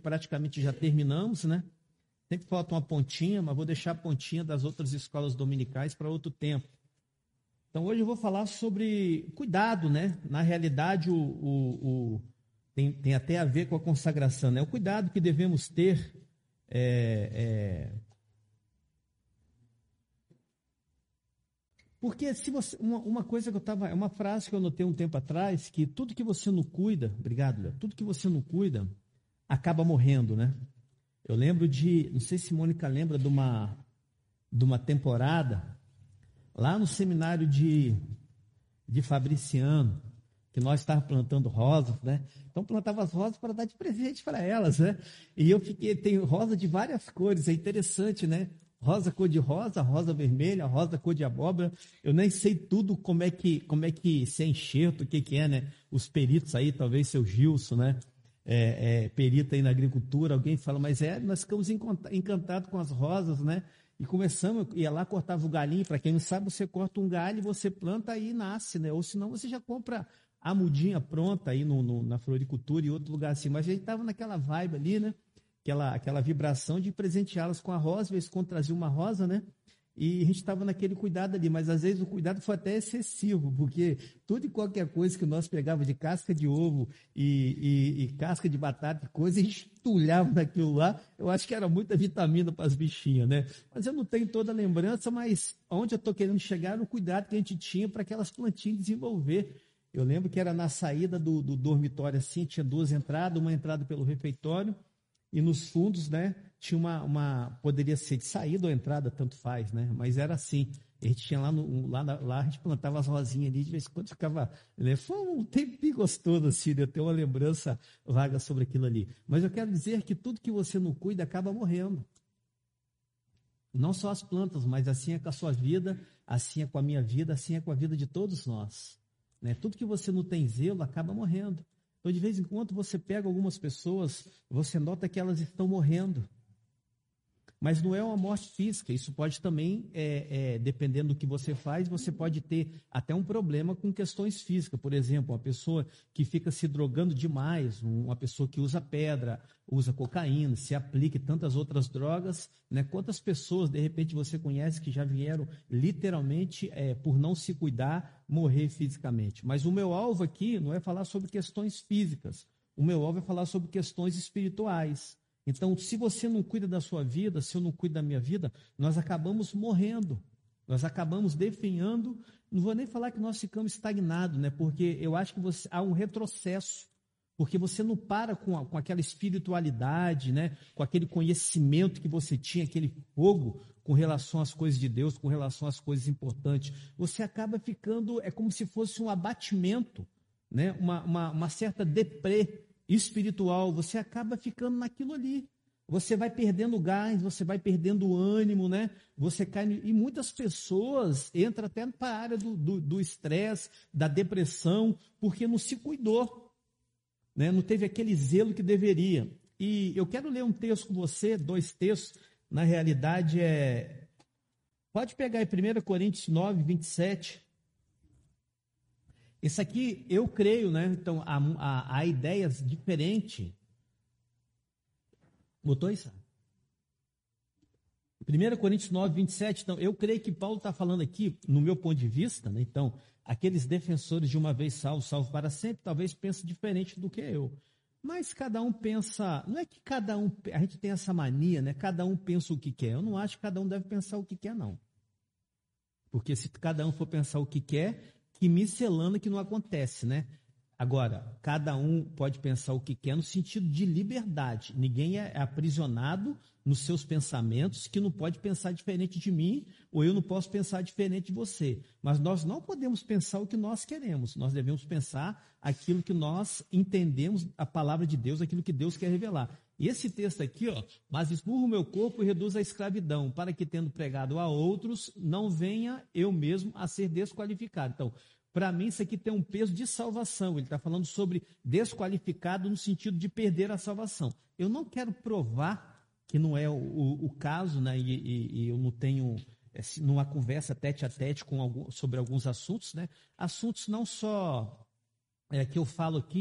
praticamente já terminamos, né? Sempre falta uma pontinha, mas vou deixar a pontinha das outras escolas dominicais para outro tempo. Então, hoje eu vou falar sobre cuidado, né? Na realidade, tem até a ver com a consagração, né? O cuidado que devemos ter porque se você, uma coisa que é uma frase que eu notei um tempo atrás, que tudo que você não cuida, obrigado, Léo, tudo que você não cuida, acaba morrendo, né? Eu lembro não sei se Mônica lembra de uma temporada, lá no seminário de Fabriciano, que nós estávamos plantando rosas, né? Então plantava as rosas para dar de presente para elas, né? E tem rosa de várias cores, é interessante, né? Rosa cor de rosa, rosa vermelha, rosa cor de abóbora. Eu nem sei tudo como é que se é enxerto, o que é, né? Os peritos aí, talvez seu Gilson, né? Perito aí na agricultura, alguém fala, mas nós ficamos encantados com as rosas, né? E começamos, ia lá, cortava o galinho, para quem não sabe, você corta um galho, você planta e nasce, né? Ou senão você já compra a mudinha pronta aí na floricultura e outro lugar assim. Mas a gente estava naquela vibe ali, né? Aquela vibração de presenteá-las com a rosa, às vezes quando trazia uma rosa, né? E a gente estava naquele cuidado ali, mas às vezes o cuidado foi até excessivo, porque tudo e qualquer coisa que nós pegávamos de casca de ovo e casca de batata e coisa, a gente entulhava naquilo lá. Eu acho que era muita vitamina para as bichinhas, né? Mas eu não tenho toda a lembrança, mas onde eu estou querendo chegar, no cuidado que a gente tinha para aquelas plantinhas desenvolver. Eu lembro que era na saída do dormitório assim, tinha duas entradas, uma entrada pelo refeitório, e nos fundos, né, tinha poderia ser de saída ou entrada, tanto faz, né, mas era assim, a gente tinha lá a gente plantava as rosinhas ali, de vez em quando ficava, né, foi um tempinho gostoso assim, eu tenho uma lembrança vaga sobre aquilo ali, mas eu quero dizer que tudo que você não cuida acaba morrendo, não só as plantas, mas assim é com a sua vida, assim é com a minha vida, assim é com a vida de todos nós, né, tudo que você não tem zelo acaba morrendo. Então, de vez em quando, você pega algumas pessoas, você nota que elas estão morrendo. Mas não é uma morte física, isso pode também, dependendo do que você faz, você pode ter até um problema com questões físicas. Por exemplo, uma pessoa que fica se drogando demais, uma pessoa que usa pedra, usa cocaína, se aplica e tantas outras drogas, né? Quantas pessoas, de repente, você conhece que já vieram literalmente, por não se cuidar, morrer fisicamente. Mas o meu alvo aqui não é falar sobre questões físicas, o meu alvo é falar sobre questões espirituais. Então, se você não cuida da sua vida, se eu não cuido da minha vida, nós acabamos morrendo, nós acabamos definhando. Não vou nem falar que nós ficamos estagnados, né? Porque eu acho que há um retrocesso, porque você não para com aquela espiritualidade, né? Com aquele conhecimento que você tinha, aquele fogo com relação às coisas de Deus, com relação às coisas importantes. Você acaba ficando, é como se fosse um abatimento, né? Uma certa deprê espiritual, você acaba ficando naquilo ali. Você vai perdendo gás, você vai perdendo ânimo, né? Você cai. E muitas pessoas entram até para a área do estresse, da depressão, porque não se cuidou, né? Não teve aquele zelo que deveria. E eu quero ler um texto com você, 2 textos, na realidade pode pegar aí 1 Coríntios 9, 27. Esse aqui, eu creio, né? Então, há ideias diferentes. Botou isso? 1 Coríntios 9, 27. Então, eu creio que Paulo está falando aqui, no meu ponto de vista, né? Então, aqueles defensores de uma vez salvo para sempre, talvez pensem diferente do que eu. Mas cada um pensa, não é que cada um, a gente tem essa mania, né? Cada um pensa o que quer. Eu não acho que cada um deve pensar o que quer, não. Porque se cada um for pensar o que quer, que miscelânea que não acontece, né? Agora, cada um pode pensar o que quer no sentido de liberdade. Ninguém é aprisionado nos seus pensamentos, que não pode pensar diferente de mim, ou eu não posso pensar diferente de você. Mas nós não podemos pensar o que nós queremos. Nós devemos pensar aquilo que nós entendemos, a palavra de Deus, aquilo que Deus quer revelar. E esse texto aqui, mas esmurro o meu corpo e reduz a escravidão, para que, tendo pregado a outros, não venha eu mesmo a ser desqualificado. Então, para mim, isso aqui tem um peso de salvação. Ele está falando sobre desqualificado no sentido de perder a salvação. Eu não quero provar que não é o caso, né? E eu não tenho, numa conversa tete a tete sobre alguns assuntos, né? Assuntos não só que eu falo aqui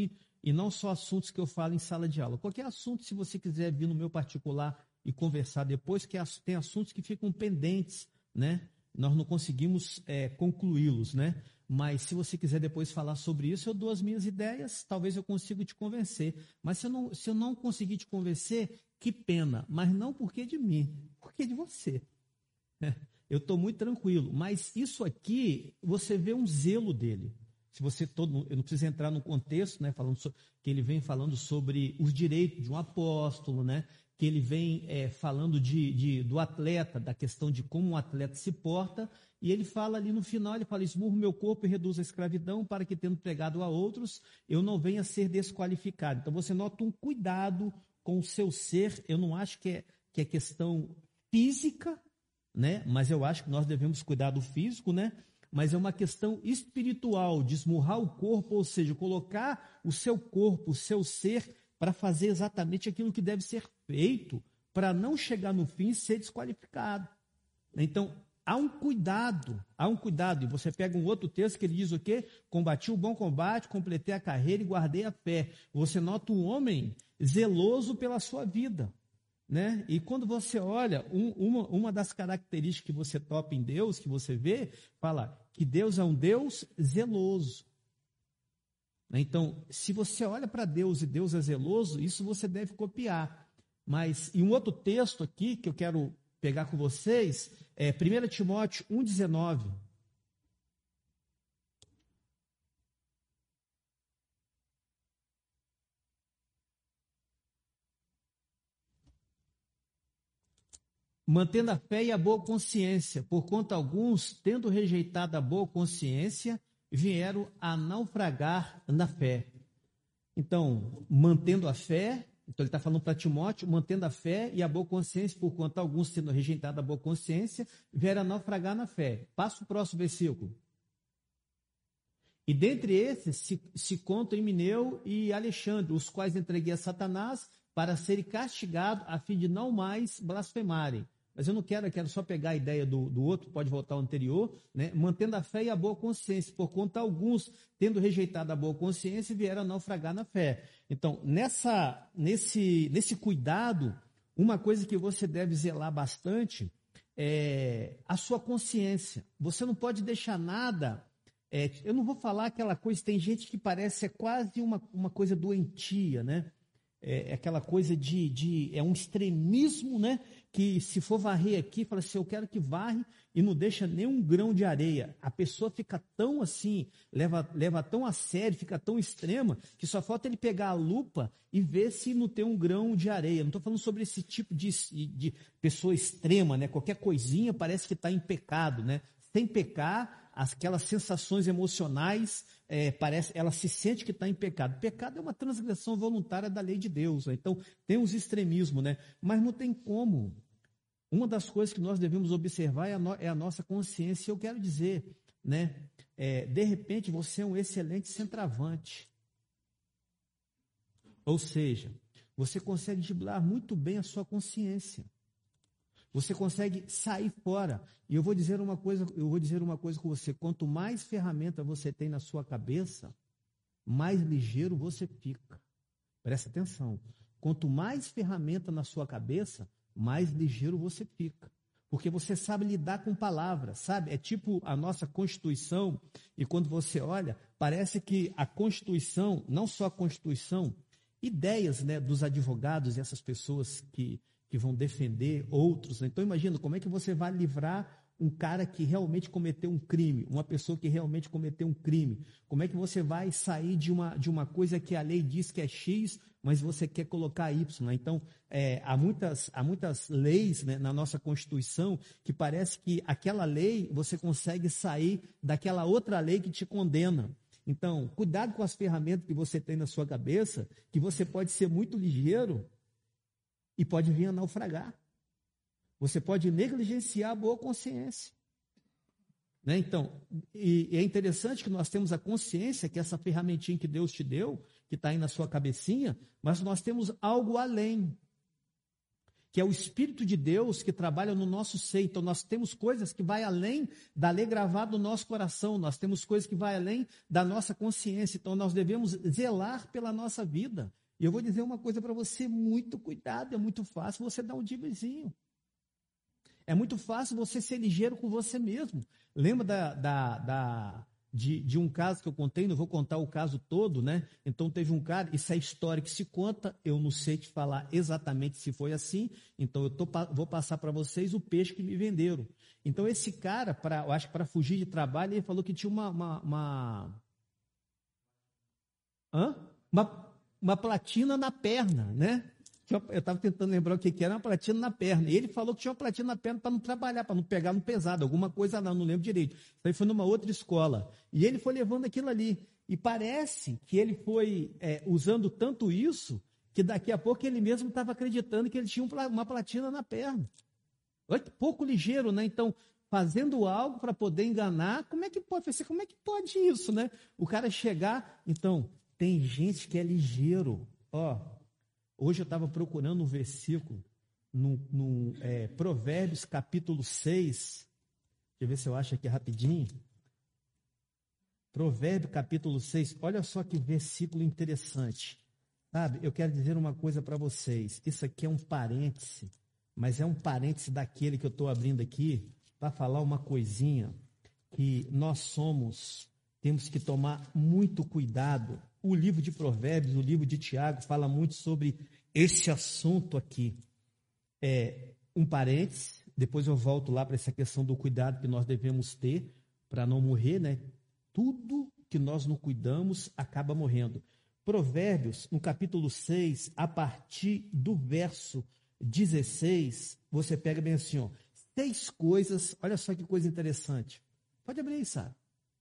E não só assuntos que eu falo em sala de aula. Qualquer assunto, se você quiser vir no meu particular e conversar depois, que tem assuntos que ficam pendentes, né? Nós não conseguimos concluí-los, né? Mas se você quiser depois falar sobre isso, eu dou as minhas ideias, talvez eu consiga te convencer. Mas se eu não conseguir te convencer, que pena. Mas não porque de mim, porque de você. Eu estou muito tranquilo. Mas isso aqui, você vê um zelo dele. Se você eu não preciso entrar no contexto, né, que ele vem falando sobre os direitos de um apóstolo, né, que ele vem falando do atleta, da questão de como um atleta se porta, e ele fala ali no final, ele fala, esmurro meu corpo e reduzo a escravidão para que, tendo pregado a outros, eu não venha a ser desqualificado. Então você nota um cuidado com o seu ser. Eu não acho que é questão física, né, mas eu acho que nós devemos cuidar do físico, né, mas é uma questão espiritual, de esmurrar o corpo, ou seja, colocar o seu corpo, o seu ser, para fazer exatamente aquilo que deve ser feito, para não chegar no fim e ser desqualificado. Então, há um cuidado, e você pega um outro texto que ele diz o quê? Combati o bom combate, completei a carreira e guardei a fé. Você nota um homem zeloso pela sua vida. Né? E quando você olha, uma das características que você topa em Deus, que você vê, fala que Deus é um Deus zeloso. Então, se você olha para Deus e Deus é zeloso, isso você deve copiar. Mas, em um outro texto aqui, que eu quero pegar com vocês, 1 Timóteo 1,19. Mantendo a fé e a boa consciência, porquanto alguns, tendo rejeitado a boa consciência, vieram a naufragar na fé. Então, mantendo a fé, então ele está falando para Timóteo, mantendo a fé e a boa consciência, porquanto alguns, tendo rejeitado a boa consciência, vieram a naufragar na fé. Passa o próximo versículo. E dentre esses se contam Emineu e Alexandre, os quais entreguei a Satanás para serem castigados, a fim de não mais blasfemarem. Mas eu quero só pegar a ideia do outro, pode voltar ao anterior, né? Mantendo a fé e a boa consciência, porquanto alguns, tendo rejeitado a boa consciência, vieram a naufragar na fé. Então, nesse cuidado, uma coisa que você deve zelar bastante é a sua consciência. Você não pode deixar nada... eu não vou falar aquela coisa, tem gente que parece quase uma coisa doentia, né? Aquela coisa é um extremismo, né? Que se for varrer aqui, fala assim, eu quero que varre e não deixa nenhum grão de areia. A pessoa fica tão assim, leva tão a sério, fica tão extrema, que só falta ele pegar a lupa e ver se não tem um grão de areia. Não estou falando sobre esse tipo de pessoa extrema, né? Qualquer coisinha parece que está em pecado, né? Sem pecar, aquelas sensações emocionais, ela se sente que está em pecado. Pecado é uma transgressão voluntária da lei de Deus, né? Então tem os extremismos, né? Mas não tem como. Uma das coisas que nós devemos observar é a nossa consciência. Eu quero dizer, né? De repente você é um excelente centroavante. Ou seja, você consegue driblar muito bem a sua consciência. Você consegue sair fora. E eu vou dizer uma coisa com você. Quanto mais ferramenta você tem na sua cabeça, mais ligeiro você fica. Presta atenção. Quanto mais ferramenta na sua cabeça, mais ligeiro você fica. Porque você sabe lidar com palavras, sabe? É tipo a nossa Constituição, e quando você olha, parece que a Constituição, não só a Constituição, ideias, né, dos advogados e essas pessoas que vão defender outros. Então imagina, como é que você vai livrar um cara que realmente cometeu um crime, uma pessoa que realmente cometeu um crime? Como é que você vai sair de uma coisa que a lei diz que é X, mas você quer colocar Y? Então, há muitas leis, né, na nossa Constituição que parece que aquela lei você consegue sair daquela outra lei que te condena. Então, cuidado com as ferramentas que você tem na sua cabeça, que você pode ser muito ligeiro e pode vir a naufragar. Você pode negligenciar a boa consciência. Né? Então, e é interessante que nós temos a consciência, que essa ferramentinha que Deus te deu, que está aí na sua cabecinha, mas nós temos algo além. que é o Espírito de Deus que trabalha no nosso ser. Então, nós temos coisas que vai além da lei gravada no nosso coração, nós temos coisas que vai além da nossa consciência. Então, nós devemos zelar pela nossa vida. E eu vou dizer uma coisa para você, muito cuidado, é muito fácil você dar um dribblezinho. É muito fácil você ser ligeiro com você mesmo. Lembra de um caso que eu contei, não vou contar o caso todo, né? Então teve um cara, isso é história que se conta, eu não sei te falar exatamente se foi assim, então vou passar para vocês o peixe que me venderam. Então esse cara, eu acho que para fugir de trabalho, ele falou que tinha uma platina na perna, né? Eu estava tentando lembrar o que era uma platina na perna. E ele falou que tinha uma platina na perna para não trabalhar, para não pegar no pesado, alguma coisa não lembro direito. Isso aí foi numa outra escola. E ele foi levando aquilo ali. E parece que ele foi usando tanto isso, que daqui a pouco ele mesmo estava acreditando que ele tinha uma platina na perna. Olha que pouco ligeiro, né? Então, fazendo algo para poder enganar, como é que pode? Como é que pode isso, né? O cara chegar... Então, tem gente que é ligeiro, Hoje eu estava procurando um versículo no Provérbios capítulo 6. Deixa eu ver se eu acho aqui rapidinho. Provérbios capítulo 6. Olha só que versículo interessante. Sabe, eu quero dizer uma coisa para vocês. Isso aqui é um parêntese, mas é um parêntese daquele que eu estou abrindo aqui para falar uma coisinha que temos que tomar muito cuidado. O livro de Provérbios, o livro de Tiago, fala muito sobre esse assunto aqui. Um parênteses, depois eu volto lá para essa questão do cuidado que nós devemos ter para não morrer, né? Tudo que nós não cuidamos acaba morrendo. Provérbios, no capítulo 6, a partir do verso 16, você pega bem assim, 6 coisas, olha só que coisa interessante. Pode abrir aí, sabe?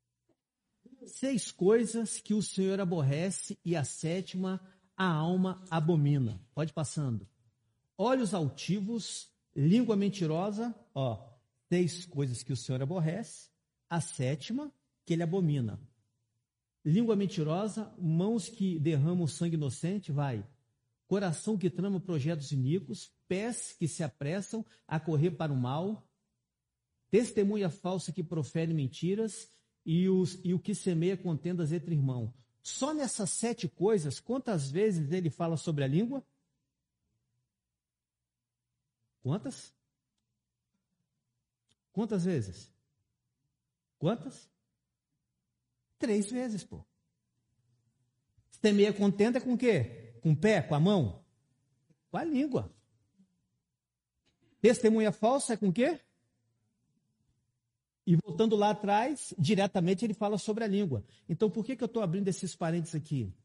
6 coisas que o Senhor aborrece e a 7ª a alma abomina. Pode passando. Olhos altivos, língua mentirosa, 6 coisas que o Senhor aborrece, a 7ª que ele abomina. Língua mentirosa, mãos que derramam sangue inocente, coração que trama projetos iníquos, pés que se apressam a correr para o mal, testemunha falsa que profere mentiras, e o que semeia contendas entre irmãos. Só nessas 7 coisas, quantas vezes ele fala sobre a língua? Quantas? Quantas vezes? Quantas? 3 vezes, pô. Semeia contenda com o quê? Com o pé, com a mão? Com a língua. Testemunha falsa é com o quê? E voltando lá atrás, diretamente ele fala sobre a língua. Então, por que eu estou abrindo esses parênteses aqui?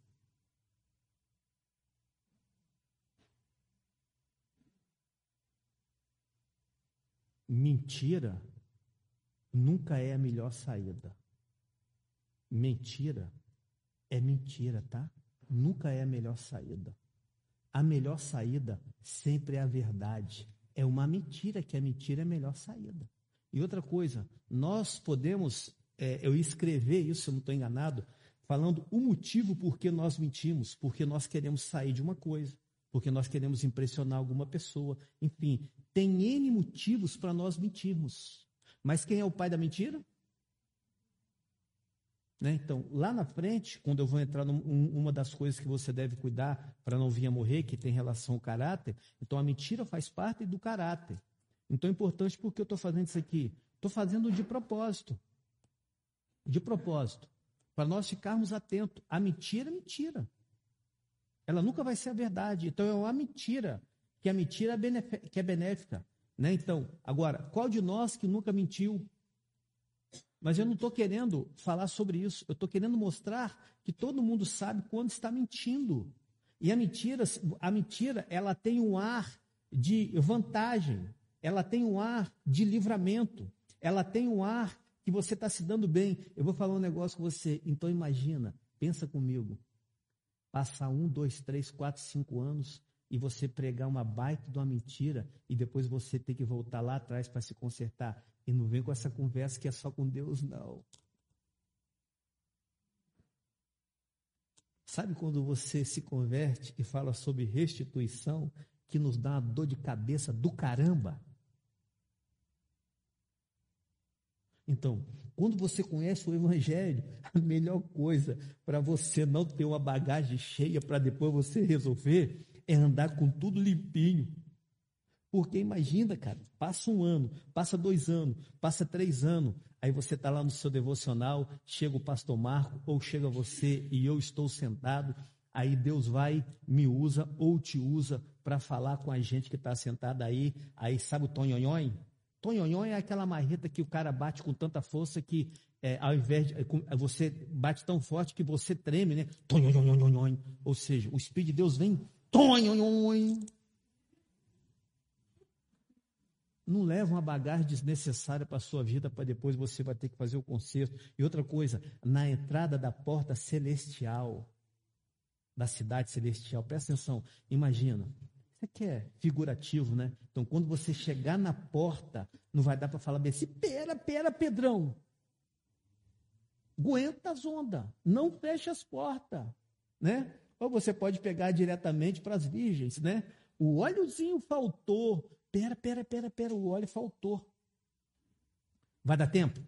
Mentira nunca é a melhor saída. Mentira é mentira, tá? Nunca é a melhor saída. A melhor saída sempre é a verdade. É uma mentira que a mentira é a melhor saída. E outra coisa, nós podemos, eu escrever isso, se eu não estou enganado, falando o motivo por que nós mentimos, porque nós queremos sair de uma coisa, porque nós queremos impressionar alguma pessoa, enfim, tem N motivos para nós mentirmos. Mas quem é o pai da mentira? Né? Então, lá na frente, quando eu vou entrar numa das coisas que você deve cuidar para não vir a morrer, que tem relação ao caráter, então a mentira faz parte do caráter. Então é importante porque eu estou fazendo isso aqui. Estou fazendo de propósito. De propósito. Para nós ficarmos atentos. A mentira é mentira. Ela nunca vai ser a verdade. Então é uma mentira. Que a mentira que é benéfica. Né? Então, agora, qual de nós que nunca mentiu? Mas eu não estou querendo falar sobre isso. Eu estou querendo mostrar que todo mundo sabe quando está mentindo. E a mentira, ela tem um ar de vantagem. Ela tem um ar de livramento. Ela tem um ar que você está se dando bem. Eu vou falar um negócio com você. Então imagina, pensa comigo. Passar 1, 2, 3, 4, 5 anos e você pregar uma baita de uma mentira e depois você ter que voltar lá atrás para se consertar. E não vem com essa conversa que é só com Deus, não. Sabe quando você se converte e fala sobre restituição? que nos dá uma dor de cabeça do caramba. Então, quando você conhece o Evangelho, a melhor coisa para você não ter uma bagagem cheia para depois você resolver é andar com tudo limpinho. Porque imagina, cara, passa 1 ano, passa 2 anos, passa 3 anos, aí você está lá no seu devocional, chega o pastor Marco, ou chega você e eu estou sentado, aí Deus vai, me usa ou te usa para falar com a gente que está sentada aí sabe o tonhonhon? Tonhonhon é aquela marreta que o cara bate com tanta força que ao invés de você bate tão forte que você treme, né? Tonhonhon, ou seja, o Espírito de Deus vem, tonhonhon. Não leva uma bagagem desnecessária para a sua vida, para depois você vai ter que fazer o conserto. E outra coisa, na entrada da porta celestial, da cidade celestial, presta atenção, imagina, isso aqui é figurativo, né? Então, quando você chegar na porta, não vai dar para falar bem assim, pera, Pedrão, aguenta as ondas, não fecha as portas, né? Ou você pode pegar diretamente para as virgens, né? O óleozinho faltou, pera, o óleo faltou. Vai dar tempo?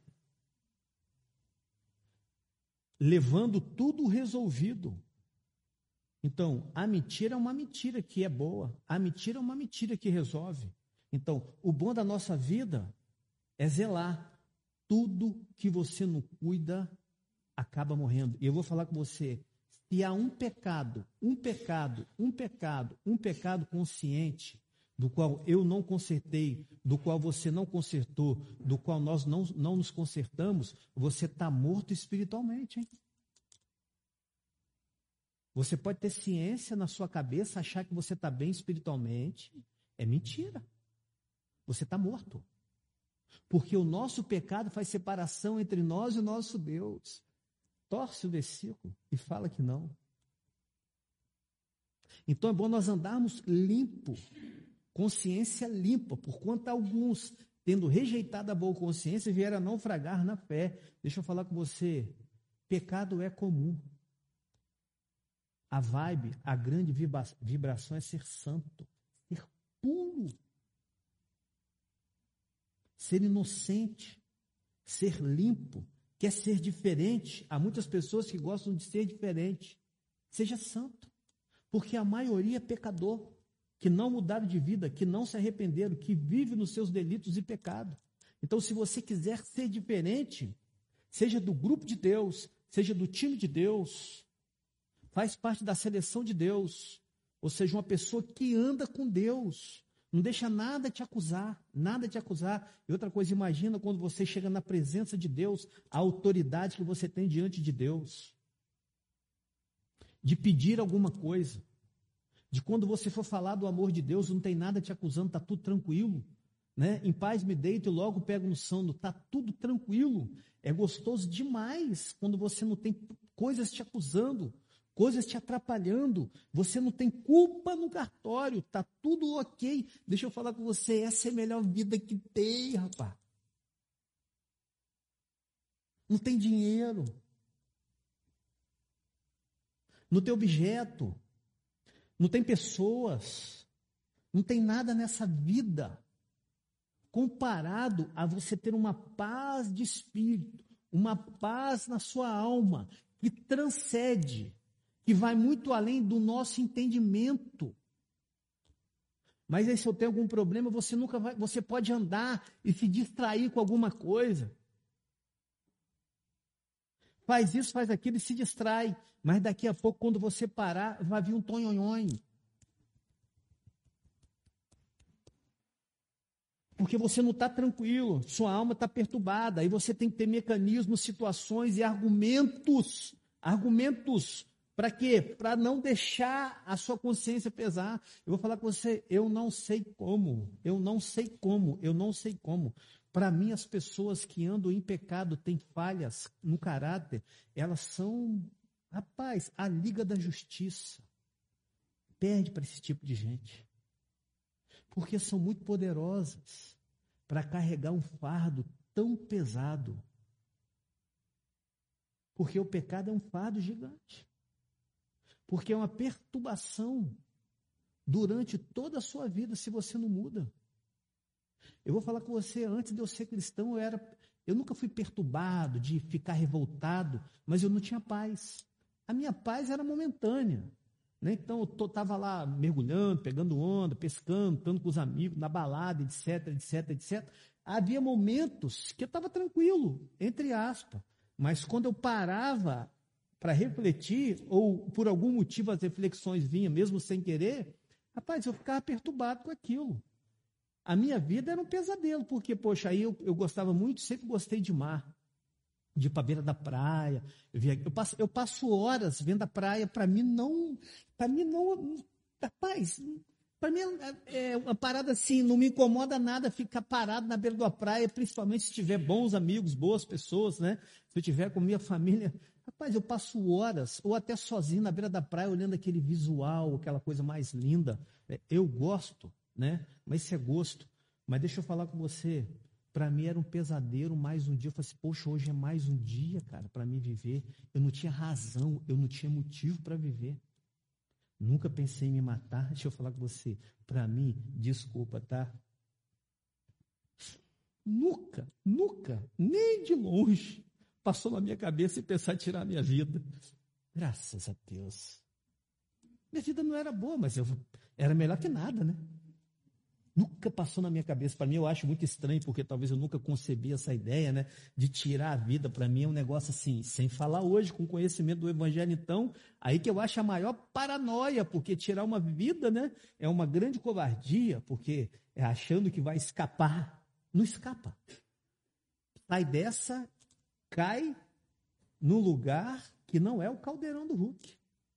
Levando tudo resolvido. Então, a mentira é uma mentira que é boa. A mentira é uma mentira que resolve. Então, o bom da nossa vida é zelar. Tudo que você não cuida acaba morrendo. E eu vou falar com você, se há um pecado consciente, do qual eu não consertei, do qual você não consertou, do qual nós não nos consertamos, você está morto espiritualmente, hein? Você pode ter ciência na sua cabeça, achar que você está bem espiritualmente, é mentira. Você está morto. Porque o nosso pecado faz separação entre nós e o nosso Deus. Torce o versículo e fala que não. Então é bom nós andarmos limpo, consciência limpa, porquanto alguns, tendo rejeitado a boa consciência, vieram a naufragar na fé. Deixa eu falar com você, pecado é comum. A vibe, a grande vibração é ser santo, ser puro, ser inocente, ser limpo, quer ser diferente. Há muitas pessoas que gostam de ser diferente. Seja santo, porque a maioria é pecador, que não mudaram de vida, que não se arrependeram, que vive nos seus delitos e pecados. Então, se você quiser ser diferente, seja do grupo de Deus, seja do time de Deus, faz parte da seleção de Deus, ou seja, uma pessoa que anda com Deus, não deixa nada te acusar, nada te acusar. E outra coisa, imagina quando você chega na presença de Deus, a autoridade que você tem diante de Deus, de pedir alguma coisa, de quando você for falar do amor de Deus, não tem nada te acusando, está tudo tranquilo, né? Em paz me deito e logo pego no sono, está tudo tranquilo. É gostoso demais quando você não tem coisas te acusando, coisas te atrapalhando, você não tem culpa no cartório, está tudo ok. Deixa eu falar com você, essa é a melhor vida que tem, rapaz. Não tem dinheiro, não tem objeto, não tem pessoas, não tem nada nessa vida comparado a você ter uma paz de espírito, uma paz na sua alma, que transcende, que vai muito além do nosso entendimento. Mas aí, se eu tenho algum problema, você pode andar e se distrair com alguma coisa. Faz isso, faz aquilo e se distrai. Mas daqui a pouco, quando você parar, vai vir um tonhonhon. Porque você não está tranquilo, sua alma está perturbada. Aí você tem que ter mecanismos, situações e argumentos. Para quê? Para não deixar a sua consciência pesar. Eu vou falar com você, eu não sei como. Para mim, as pessoas que andam em pecado, têm falhas no caráter, elas são, rapaz, a Liga da Justiça. Perde para esse tipo de gente. Porque são muito poderosas para carregar um fardo tão pesado. Porque o pecado é um fardo gigante. Porque é uma perturbação durante toda a sua vida se você não muda. Eu vou falar com você, antes de eu ser cristão, eu nunca fui perturbado de ficar revoltado, mas eu não tinha paz. A minha paz era momentânea, né? Então eu estava lá mergulhando, pegando onda, pescando, estando com os amigos, na balada, etc, etc, etc. Havia momentos que eu estava tranquilo, entre aspas, mas quando eu parava para refletir, ou por algum motivo as reflexões vinham, mesmo sem querer, rapaz, eu ficava perturbado com aquilo. A minha vida era um pesadelo, porque, poxa, aí eu gostava muito, sempre gostei de mar, de ir para a beira da praia. Eu passo horas vendo a praia, para mim não, rapaz, para mim é uma parada assim, não me incomoda nada ficar parado na beira da praia, principalmente se tiver bons amigos, boas pessoas, né? Se eu tiver com minha família, rapaz, eu passo horas, ou até sozinho na beira da praia, olhando aquele visual, aquela coisa mais linda. Eu gosto, né? Mas isso é gosto. Mas deixa eu falar com você, para mim era um pesadelo, mais um dia. Eu falei assim, poxa, hoje é mais um dia, cara, para mim viver. Eu não tinha razão, eu não tinha motivo para viver. Nunca pensei em me matar. Deixa eu falar com você, para mim, desculpa, tá? Nunca, nem de longe passou na minha cabeça em pensar em tirar a minha vida. Graças a Deus. Minha vida não era boa, mas era melhor que nada, né? Nunca passou na minha cabeça. Para mim, eu acho muito estranho, porque talvez eu nunca concebi essa ideia, né? De tirar a vida. Para mim é um negócio assim, sem falar hoje, com conhecimento do Evangelho, então, aí que eu acho a maior paranoia, porque tirar uma vida, né? É uma grande covardia, porque é achando que vai escapar. Não escapa. Sai dessa, cai num lugar que não é o caldeirão do Hulk.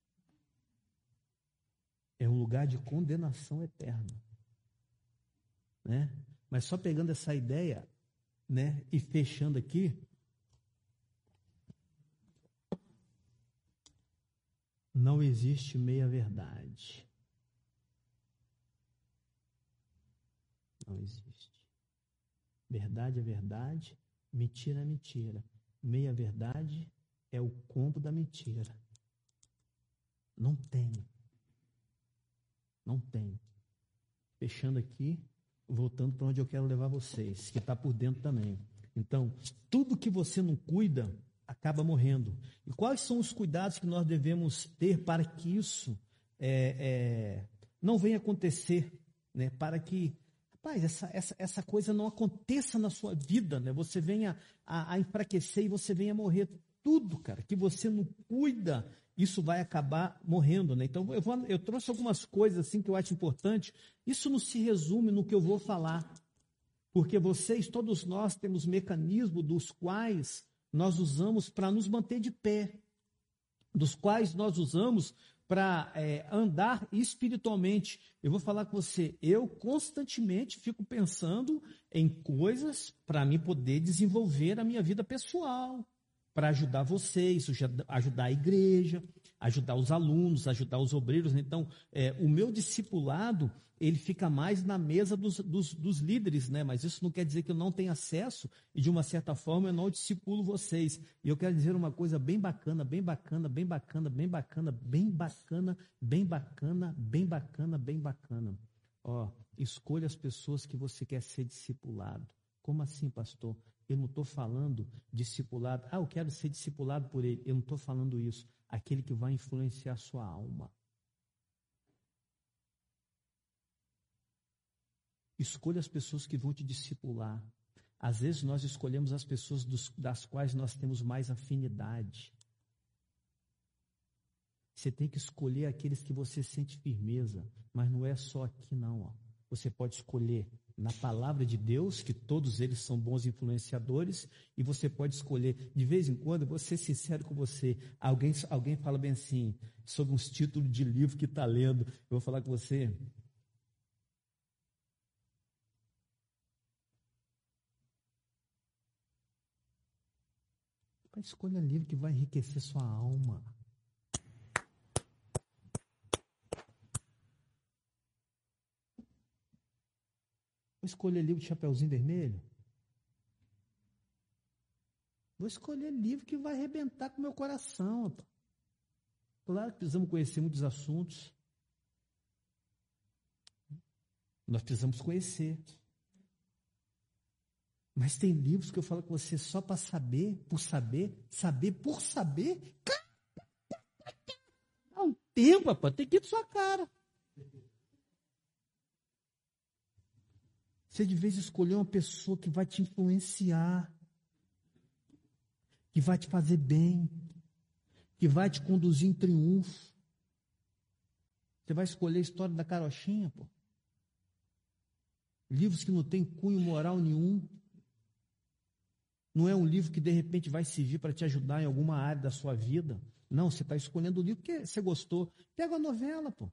É um lugar de condenação eterna. Né? Mas só pegando essa ideia, né, e fechando aqui, não existe meia-verdade. Não existe. Verdade é verdade, mentira é mentira. Meia-verdade é o combo da mentira. Não tem. Não tem. Fechando aqui, voltando para onde eu quero levar vocês, que está por dentro também. Então, tudo que você não cuida, acaba morrendo. E quais são os cuidados que nós devemos ter para que isso não venha acontecer, né? Para que, rapaz, essa coisa não aconteça na sua vida, né? Você venha a enfraquecer e você venha morrer. Tudo, cara, que você não cuida, isso vai acabar morrendo, né? Então, eu trouxe algumas coisas assim que eu acho importante. Isso não se resume no que eu vou falar, porque vocês, todos nós, temos mecanismos dos quais nós usamos para nos manter de pé, dos quais nós usamos para andar espiritualmente. Eu vou falar com você, eu constantemente fico pensando em coisas para mim poder desenvolver a minha vida pessoal, para ajudar vocês, ajudar a igreja, ajudar os alunos, ajudar os obreiros. Então, o meu discipulado, ele fica mais na mesa dos líderes, né? Mas isso não quer dizer que eu não tenha acesso e, de uma certa forma, eu não discipulo vocês. E eu quero dizer uma coisa bem bacana, bem bacana, bem bacana, bem bacana, bem bacana, bem bacana, bem bacana, bem bacana. Ó, escolha as pessoas que você quer ser discipulado. Como assim, pastor? Eu não estou falando discipulado. Eu quero ser discipulado por ele. Eu não estou falando isso. Aquele que vai influenciar a sua alma. Escolha as pessoas que vão te discipular. Às vezes nós escolhemos as pessoas das quais nós temos mais afinidade. Você tem que escolher aqueles que você sente firmeza. Mas não é só aqui não. Ó. Você pode escolher na palavra de Deus, que todos eles são bons influenciadores, e você pode escolher, de vez em quando, vou ser sincero com você, alguém fala bem assim, sobre uns títulos de livro que está lendo, eu vou falar com você. Escolha livro que vai enriquecer sua alma. Vou escolher livro de Chapeuzinho Vermelho? Vou escolher livro que vai arrebentar com o meu coração. Claro que precisamos conhecer muitos assuntos. Nós precisamos conhecer. Mas tem livros que eu falo com você só para saber, por saber, saber por saber. Há um tempo, rapaz, tem que ir de sua cara. Você de vez escolher uma pessoa que vai te influenciar, que vai te fazer bem, que vai te conduzir em triunfo. Você vai escolher a história da carochinha, pô. Livros que não tem cunho moral nenhum. Não é um livro que de repente vai servir para te ajudar em alguma área da sua vida. Não, você está escolhendo o livro porque você gostou. Pega a novela, pô.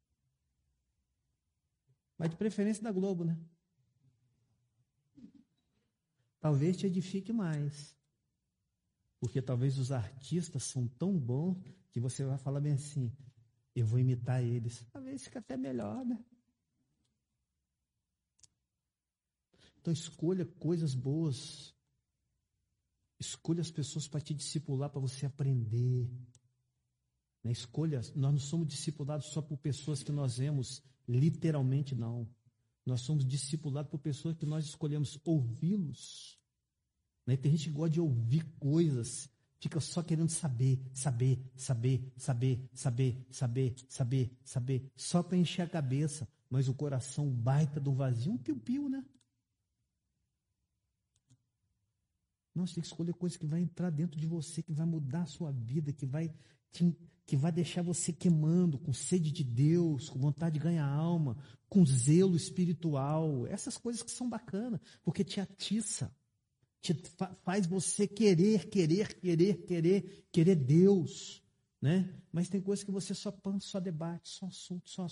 Mas de preferência da Globo, né? Talvez te edifique mais. Porque talvez os artistas são tão bons que você vai falar bem assim, eu vou imitar eles. Talvez fique até melhor, né? Então escolha coisas boas. Escolha as pessoas para te discipular, para você aprender. Né? Escolha, nós não somos discipulados só por pessoas que nós vemos, literalmente não. Nós somos discipulados por pessoas que nós escolhemos ouvi-los. Né? Tem gente que gosta de ouvir coisas, fica só querendo saber, só para encher a cabeça, mas o coração baita do vazio, um piu-piu, né? Não, você tem que escolher coisas que vai entrar dentro de você, que vai mudar a sua vida, que vai deixar você queimando, com sede de Deus, com vontade de ganhar alma, com zelo espiritual. Essas coisas que são bacanas, porque te atiça, faz você querer Deus, né? Mas tem coisas que você só pensa, só debate, só assunto, só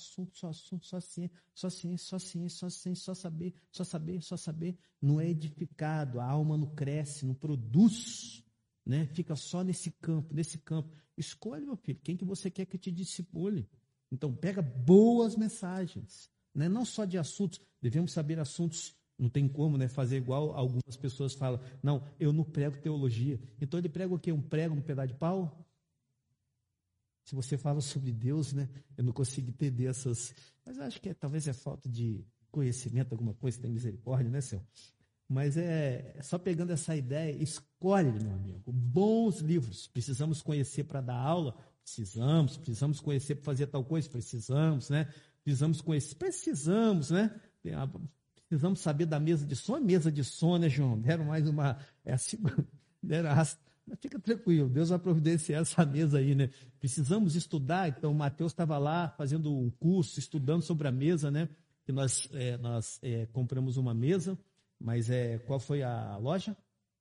ciência, só saber. Não é edificado, a alma não cresce, não produz, né? Fica só nesse campo. Escolhe, meu filho, quem que você quer que te discipule. Então, pega boas mensagens, né? Não só de assuntos, devemos saber assuntos. Não tem como, né, fazer igual algumas pessoas falam, não, eu não prego teologia. Então ele prega o quê? Um prego, um pedaço de pau? Se você fala sobre Deus, né, eu não consigo entender essas... Mas acho que talvez é falta de conhecimento, alguma coisa, tem misericórdia, né, Senhor? Mas só pegando essa ideia, escolhe, meu amigo, bons livros. Precisamos conhecer para dar aula? Precisamos conhecer para fazer tal coisa? Precisamos, né? Precisamos, né? Precisamos saber da mesa de som. Mesa de som, né, João? Deram mais uma... Mas fica tranquilo, Deus vai providenciar essa mesa aí, né? Precisamos estudar, então o Mateus estava lá fazendo um curso, estudando sobre a mesa, né? Que nós compramos uma mesa, mas qual foi a loja?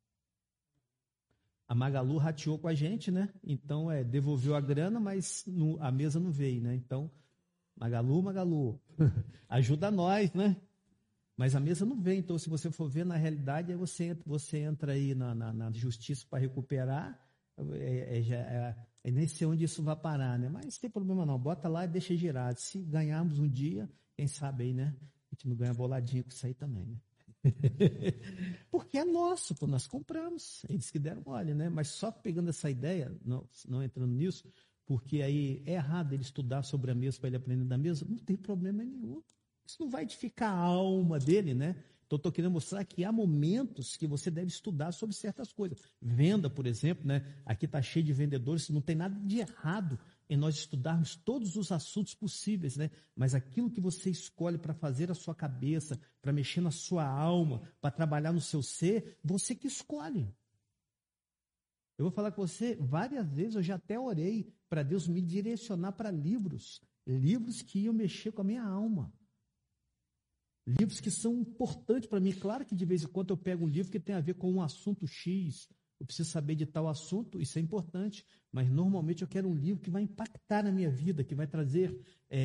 A Magalu rateou com a gente, né? Então devolveu a grana, mas a mesa não veio, né? Então, Magalu, ajuda nós, né? Mas a mesa não vem, então se você for ver, na realidade, você entra aí na justiça para recuperar, nem sei onde isso vai parar, né? Mas não tem problema não, bota lá e deixa girar. Se ganharmos um dia, quem sabe aí, né? A gente não ganha boladinho com isso aí também, né? Porque é nosso, pô, nós compramos, eles que deram mole, né? Mas só pegando essa ideia, não entrando nisso, porque aí é errado ele estudar sobre a mesa para ele aprender da mesa, não tem problema nenhum. Isso não vai edificar a alma dele, né? Então, estou querendo mostrar que há momentos que você deve estudar sobre certas coisas. Venda, por exemplo, né? Aqui está cheio de vendedores, não tem nada de errado em nós estudarmos todos os assuntos possíveis, né? Mas aquilo que você escolhe para fazer a sua cabeça, para mexer na sua alma, para trabalhar no seu ser, você que escolhe. Eu vou falar com você, várias vezes eu já até orei para Deus me direcionar para livros que iam mexer com a minha alma. Livros que são importantes para mim. Claro que de vez em quando eu pego um livro que tem a ver com um assunto X, eu preciso saber de tal assunto, isso é importante, mas normalmente eu quero um livro que vai impactar na minha vida, que vai trazer,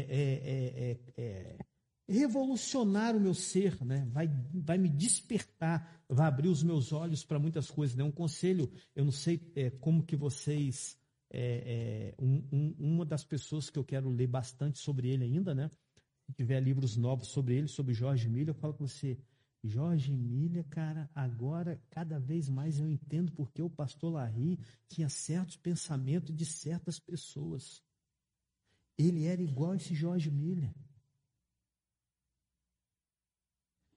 revolucionar o meu ser, né? Vai me despertar, vai abrir os meus olhos para muitas coisas, né? Um conselho, eu não sei como que vocês, uma das pessoas que eu quero ler bastante sobre ele ainda, né? Se tiver livros novos sobre ele, sobre George Miller, eu falo com você, George Miller, cara, agora cada vez mais eu entendo porque o pastor Larry tinha certos pensamentos de certas pessoas. Ele era igual a esse George Miller.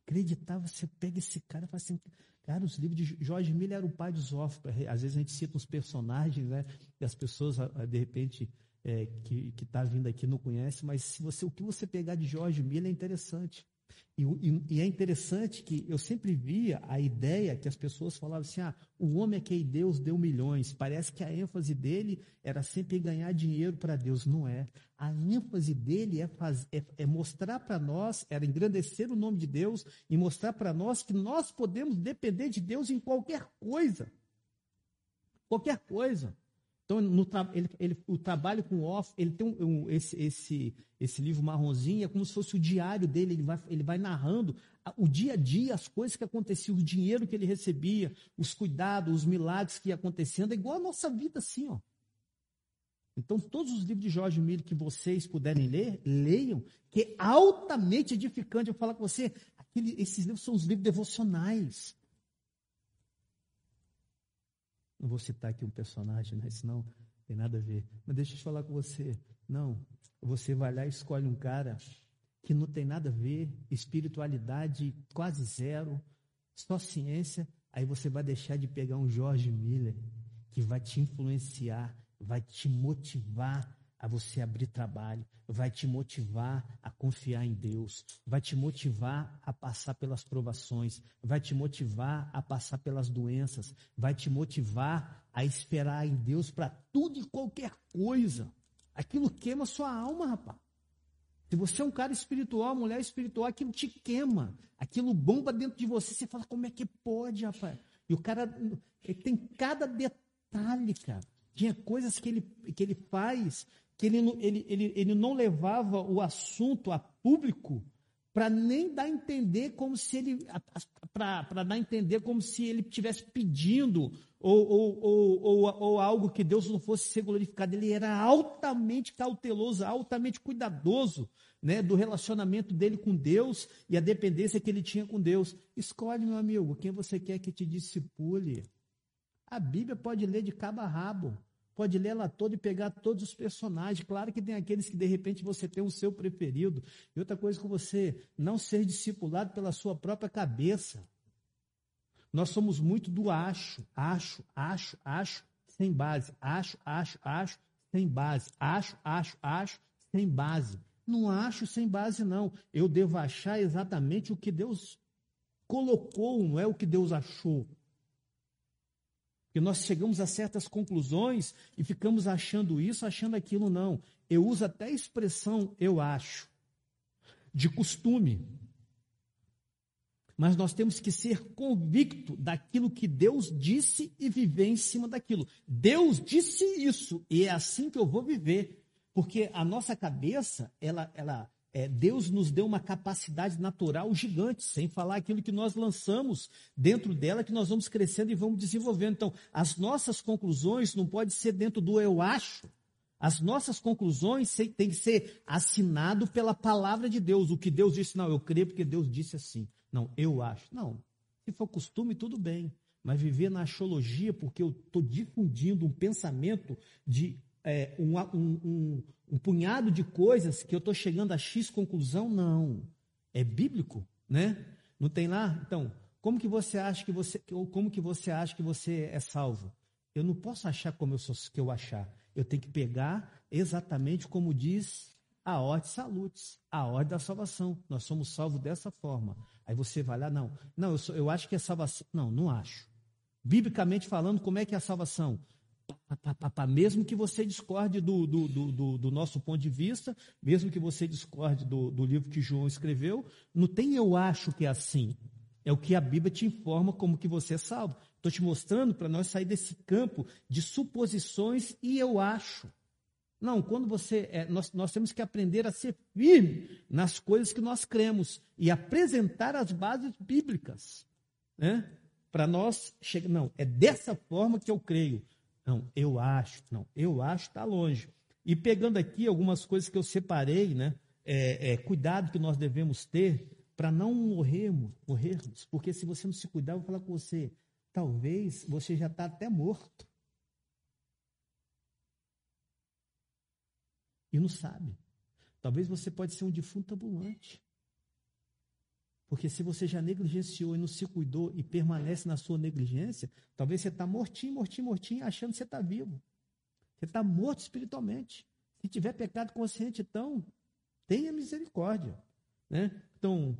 acreditava, você pega esse cara e fala assim, cara, os livros de George Miller era o pai dos órfãos. Às vezes a gente cita uns personagens, né, e as pessoas, de repente, que está vindo aqui não conhece, mas o que você pegar de George Miller é interessante. E é interessante que eu sempre via a ideia que as pessoas falavam assim, o homem a quem Deus deu milhões. Parece que a ênfase dele era sempre ganhar dinheiro para Deus. Não é. A ênfase dele é mostrar para nós, era engrandecer o nome de Deus e mostrar para nós que nós podemos depender de Deus em qualquer coisa. Qualquer coisa. Então, o trabalho com o ele tem esse livro marronzinho, é como se fosse o diário dele, ele vai narrando o dia a dia, as coisas que aconteciam, o dinheiro que ele recebia, os cuidados, os milagres que iam acontecendo, é igual a nossa vida assim, ó. Então, todos os livros de George Miller que vocês puderem ler, leiam, que é altamente edificante. Eu falo com você, esses livros são os livros devocionais. Não vou citar aqui um personagem, né? Senão não tem nada a ver. Mas deixa eu falar com você. Não, você vai lá e escolhe um cara que não tem nada a ver, espiritualidade quase zero, só ciência. Aí você vai deixar de pegar um George Miller que vai te influenciar, vai te motivar a você abrir trabalho, vai te motivar a confiar em Deus, vai te motivar a passar pelas provações, vai te motivar a passar pelas doenças, vai te motivar a esperar em Deus para tudo e qualquer coisa. Aquilo queima sua alma, rapaz. Se você é um cara espiritual, mulher espiritual, aquilo te queima, aquilo bomba dentro de você, você fala, como é que pode, rapaz? E o cara, ele tem cada detalhe, cara. Tinha coisas que ele faz que ele não levava o assunto a público para nem dar a entender como se ele para dar a entender como se ele estivesse pedindo ou algo que Deus não fosse ser glorificado. Ele era altamente cauteloso, altamente cuidadoso, né, do relacionamento dele com Deus e a dependência que ele tinha com Deus. Escolhe, meu amigo, quem você quer que te discipule. A Bíblia pode ler de cabo a rabo. Pode ler ela toda e pegar todos os personagens. Claro que tem aqueles que de repente você tem o seu preferido. E outra coisa que você não ser discipulado pela sua própria cabeça. Nós somos muito do acho, sem base. Acho, sem base. Acho, sem base. Não acho sem base, não. Eu devo achar exatamente o que Deus colocou, não é o que Deus achou. Porque nós chegamos a certas conclusões e ficamos achando isso, achando aquilo, não. Eu uso até a expressão eu acho, de costume. Mas nós temos que ser convicto daquilo que Deus disse e viver em cima daquilo. Deus disse isso e é assim que eu vou viver. Porque a nossa cabeça, Deus nos deu uma capacidade natural gigante, sem falar aquilo que nós lançamos dentro dela, que nós vamos crescendo e vamos desenvolvendo. Então, as nossas conclusões não podem ser dentro do eu acho. As nossas conclusões têm que ser assinado pela palavra de Deus. O que Deus disse, não, eu creio porque Deus disse assim. Não, eu acho. Não, se for costume, tudo bem. Mas viver na axiologia, porque eu estou difundindo um pensamento de um punhado de coisas que eu estou chegando a X conclusão, não. É bíblico, né? Não tem lá? Então, como que você acha que você é salvo? Eu não posso achar como que eu achar. Eu tenho que pegar exatamente como diz a ordem salutis, a ordem da salvação. Nós somos salvos dessa forma. Aí você vai lá, não, eu acho que é salvação. Não acho. Biblicamente falando, como é que é a salvação? Mesmo que você discorde do nosso ponto de vista, mesmo que você discorde do livro que João escreveu, não tem eu acho que é assim. É o que a Bíblia te informa como que você é salvo. Estou te mostrando para nós sair desse campo de suposições e eu acho. Não, quando nós temos que aprender a ser firme nas coisas que nós cremos e apresentar as bases bíblicas, né? Para nós chegar, não, é dessa forma que eu creio. Não, eu acho, está longe. E pegando aqui algumas coisas que eu separei, né? Cuidado que nós devemos ter para não morrermos, porque se você não se cuidar, eu vou falar com você, talvez você já está até morto. E não sabe. Talvez você pode ser um defunto ambulante. Porque se você já negligenciou e não se cuidou e permanece na sua negligência, talvez você está mortinho, achando que você está vivo. Você está morto espiritualmente. Se tiver pecado consciente, então, tenha misericórdia. Né? Então,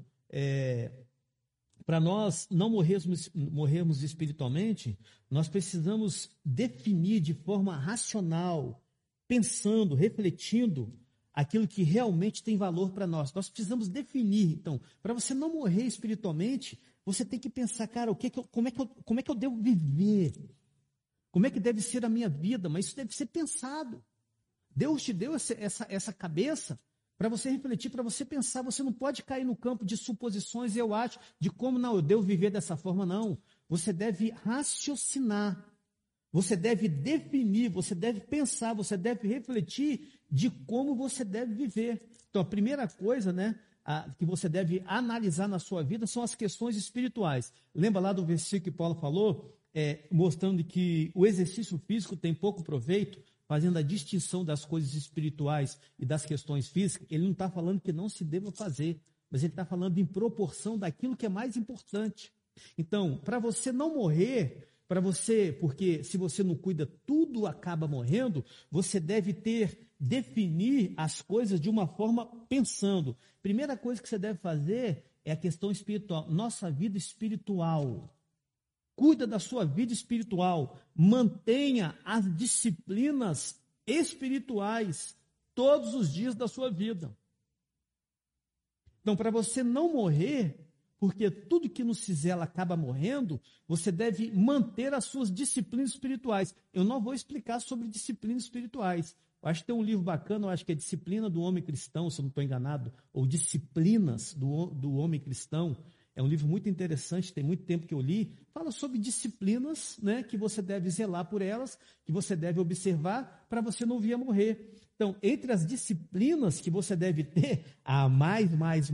para nós não morrermos espiritualmente, nós precisamos definir de forma racional, pensando, refletindo, aquilo que realmente tem valor para nós. Nós precisamos definir, então, para você não morrer espiritualmente, você tem que pensar, cara, como é que eu devo viver? Como é que deve ser a minha vida? Mas isso deve ser pensado. Deus te deu essa cabeça para você refletir, para você pensar. Você não pode cair no campo de suposições, eu acho, de como não, eu devo viver dessa forma, não. Você deve raciocinar. Você deve definir, você deve pensar, você deve refletir de como você deve viver. Então, a primeira coisa, né, que você deve analisar na sua vida são as questões espirituais. Lembra lá do versículo que Paulo falou, mostrando que o exercício físico tem pouco proveito, fazendo a distinção das coisas espirituais e das questões físicas. Ele não está falando que não se deva fazer, mas ele está falando em proporção daquilo que é mais importante. Então, para você não morrer, porque se você não cuida, tudo acaba morrendo, você deve definir as coisas de uma forma pensando. Primeira coisa que você deve fazer é a questão espiritual, nossa vida espiritual. Cuida da sua vida espiritual, mantenha as disciplinas espirituais todos os dias da sua vida. Então, para você não morrer, porque tudo que nos fizer ela acaba morrendo, você deve manter as suas disciplinas espirituais. Eu não vou explicar sobre disciplinas espirituais. Eu acho que tem um livro bacana, eu acho que é Disciplina do Homem Cristão, se eu não estou enganado, ou Disciplinas do Homem Cristão. É um livro muito interessante, tem muito tempo que eu li. Fala sobre disciplinas, né, que você deve zelar por elas, que você deve observar para você não vir a morrer. Então, entre as disciplinas que você deve ter, a mais,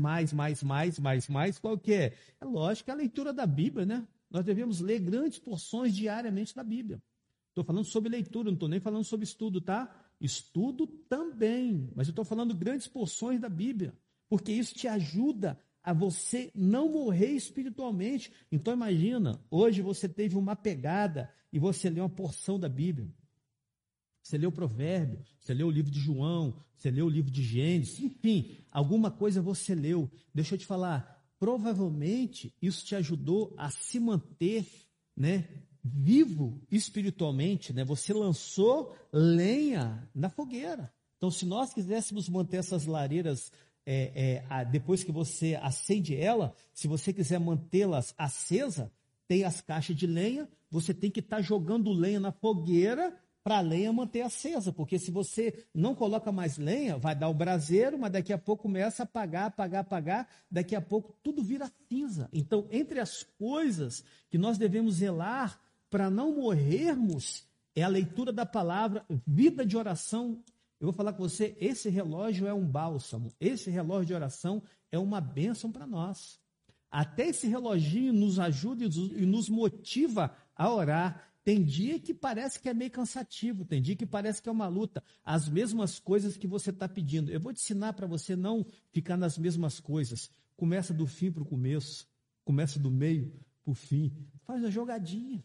qual que é? É lógico, a leitura da Bíblia, né? Nós devemos ler grandes porções diariamente da Bíblia. Estou falando sobre leitura, não estou nem falando sobre estudo, tá? Estudo também, mas eu estou falando grandes porções da Bíblia, porque isso te ajuda a você não morrer espiritualmente. Então, imagina, hoje você teve uma pegada e você lê uma porção da Bíblia. Você leu o Provérbio, você leu o livro de João, você leu o livro de Gênesis, enfim, alguma coisa você leu. Deixa eu te falar, provavelmente isso te ajudou a se manter, né, vivo espiritualmente, né? Você lançou lenha na fogueira. Então, se nós quiséssemos manter essas lareiras, depois que você acende ela, se você quiser mantê-las acesa, tem as caixas de lenha, você tem que estar jogando lenha na fogueira, para a lenha manter acesa, porque se você não coloca mais lenha, vai dar o braseiro, mas daqui a pouco começa a apagar, daqui a pouco tudo vira cinza. Então, entre as coisas que nós devemos zelar para não morrermos, é a leitura da palavra, vida de oração. Eu vou falar com você, esse relógio é um bálsamo, esse relógio de oração é uma bênção para nós. Até esse reloginho nos ajuda e nos motiva a orar. Tem dia que parece que é meio cansativo, tem dia que parece que é uma luta, as mesmas coisas que você está pedindo. Eu vou te ensinar para você não ficar nas mesmas coisas. Começa do fim para o começo, começa do meio para o fim, faz a jogadinha.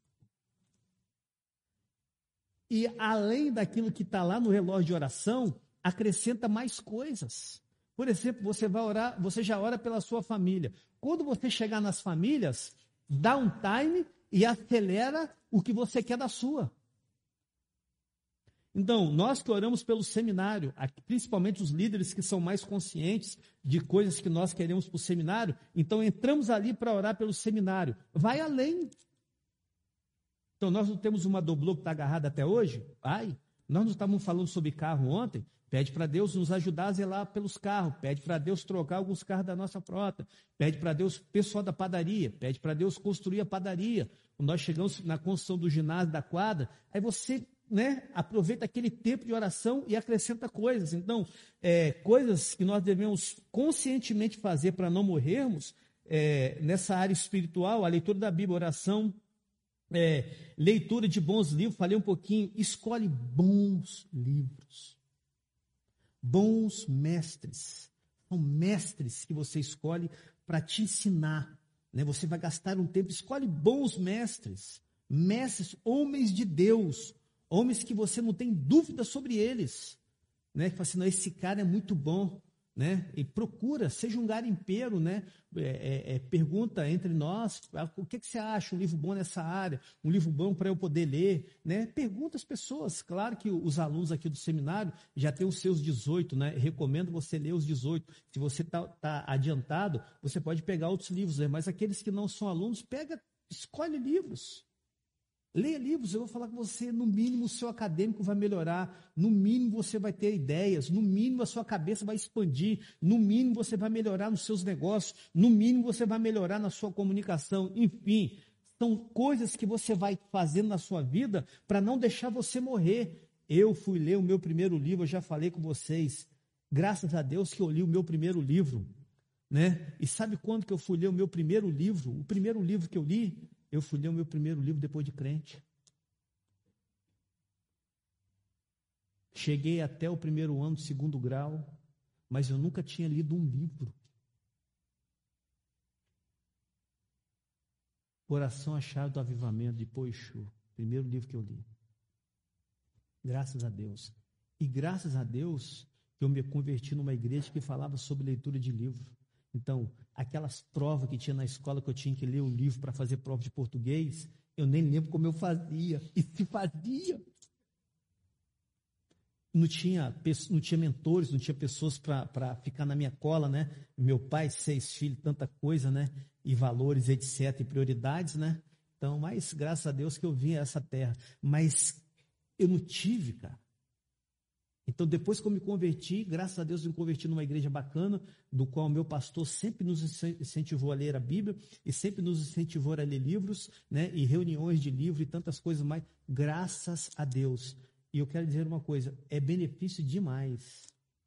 E além daquilo que está lá no relógio de oração, acrescenta mais coisas. Por exemplo, você vai orar, você já ora pela sua família. Quando você chegar nas famílias, dá um time e acelera o que você quer da sua. Então, nós que oramos pelo seminário, principalmente os líderes que são mais conscientes de coisas que nós queremos para o seminário, então entramos ali para orar pelo seminário. Vai além. Então, nós não temos uma doblô que está agarrada até hoje? Vai. Nós não estávamos falando sobre carro ontem? Pede para Deus nos ajudar a zelar pelos carros. Pede para Deus trocar alguns carros da nossa frota. Pede para Deus, pessoal da padaria. Pede para Deus construir a padaria. Quando nós chegamos na construção do ginásio, da quadra, aí você, né, aproveita aquele tempo de oração e acrescenta coisas. Então, coisas que nós devemos conscientemente fazer para não morrermos, nessa área espiritual, a leitura da Bíblia, oração, leitura de bons livros, falei um pouquinho, escolhe bons livros. Bons mestres, são mestres que você escolhe para te ensinar, né? Você vai gastar um tempo, escolhe bons mestres, homens de Deus, homens que você não tem dúvida sobre eles, né? Que fala assim, não, esse cara é muito bom, né? E procura, seja um garimpeiro, né? Pergunta entre nós, o que você acha, um livro bom nessa área, um livro bom para eu poder ler, né? Pergunta às pessoas. Claro que os alunos aqui do seminário já têm os seus 18, né? Recomendo você ler os 18. Se você tá adiantado, você pode pegar outros livros, né? Mas aqueles que não são alunos, escolhe livros. Leia livros, eu vou falar com você, no mínimo o seu acadêmico vai melhorar, no mínimo você vai ter ideias, no mínimo a sua cabeça vai expandir, no mínimo você vai melhorar nos seus negócios, no mínimo você vai melhorar na sua comunicação, enfim, são coisas que você vai fazendo na sua vida para não deixar você morrer. Eu fui ler o meu primeiro livro, eu já falei com vocês, graças a Deus que eu li o meu primeiro livro, né? E sabe quando que eu fui ler o meu primeiro livro? O primeiro livro que eu li, eu fui ler o meu primeiro livro depois de crente. Cheguei até o primeiro ano do 2º grau, mas eu nunca tinha lido um livro. Oração a Chave do Avivamento, de Poixu, primeiro livro que eu li. Graças a Deus. E graças a Deus que eu me converti numa igreja que falava sobre leitura de livro. Então, aquelas provas que tinha na escola que eu tinha que ler o livro para fazer prova de português, eu nem lembro como eu fazia. E se fazia. Não tinha mentores, não tinha pessoas para ficar na minha cola, né? Meu pai, 6 filhos, tanta coisa, né? E valores, etc, e prioridades, né? Então, mas graças a Deus que eu vim a essa terra. Mas eu não tive, cara. Então, depois que eu me converti, graças a Deus eu me converti numa igreja bacana, do qual o meu pastor sempre nos incentivou a ler a Bíblia, e sempre nos incentivou a ler livros, né, e reuniões de livro e tantas coisas mais, graças a Deus. E eu quero dizer uma coisa, é benefício demais.